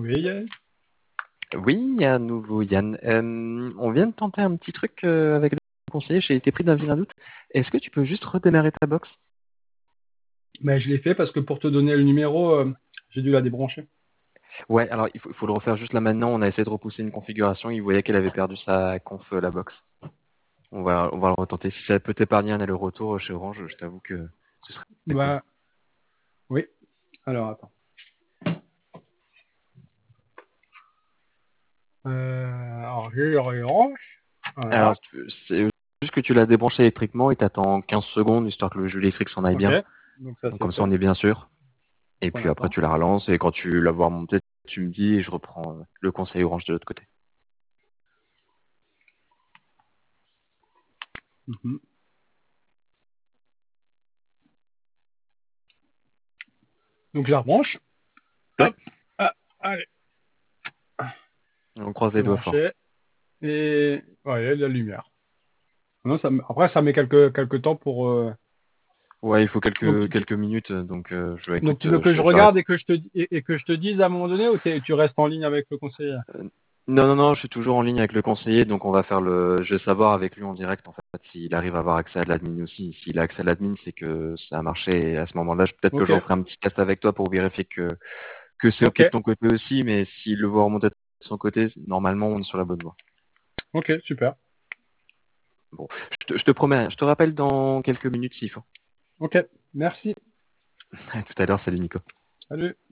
Oui, Yann. Oui, à nouveau Yann. On vient de tenter un petit truc avec le conseiller, j'ai été pris d'un vilain doute. Est-ce que tu peux juste redémarrer ta box? Mais je l'ai fait parce que pour te donner le numéro, j'ai dû la débrancher. Ouais, alors il faut le refaire juste là maintenant. On a essayé de repousser une configuration, il voyait qu'elle avait perdu sa conf la box. On va le retenter. Si ça peut t'épargner un aller-retour chez Orange, je t'avoue que ce serait cool. Bah, oui. Alors, attends. Alors, j'ai le Orange. Alors, Voilà. c'est juste que tu l'as débranché électriquement et t'attends 15 secondes histoire que le jus électrique s'en aille Ok. bien. Donc, ça, Donc c'est comme ça, fait. on est bien sûr. Et On puis après, attend. tu la relances et quand tu la vois monter, tu me dis et je reprends le conseil Orange de l'autre côté. Mhm. Donc, je la rebranche. Ouais. Hop. Ah, allez. On croise les C'est doigts fort. branché. Et ouais, il y a de la lumière. Non, après, ça met quelques temps pour. Ouais, il faut Donc, quelques minutes. Donc, donc, écoute, tu veux que je je reste. regarde et que que je te dise à un moment donné ou tu restes en ligne avec le conseiller? Non, non, non, je suis toujours en ligne avec le conseiller, donc on va faire le. Je vais savoir avec lui en direct en fait s'il arrive à avoir accès à l'admin aussi. S'il a accès à l'admin, c'est que ça a marché. Et à ce moment-là, peut-être que Ok. je referai un petit test avec toi pour vérifier que c'est ok Ok. de ton côté aussi. Mais s'il le voit remonter de son côté, normalement, on est sur la bonne voie. Ok, super. Bon, je te promets, je te rappelle dans quelques minutes s'il faut. Ok. Merci. À tout à l'heure, salut Nico. Salut.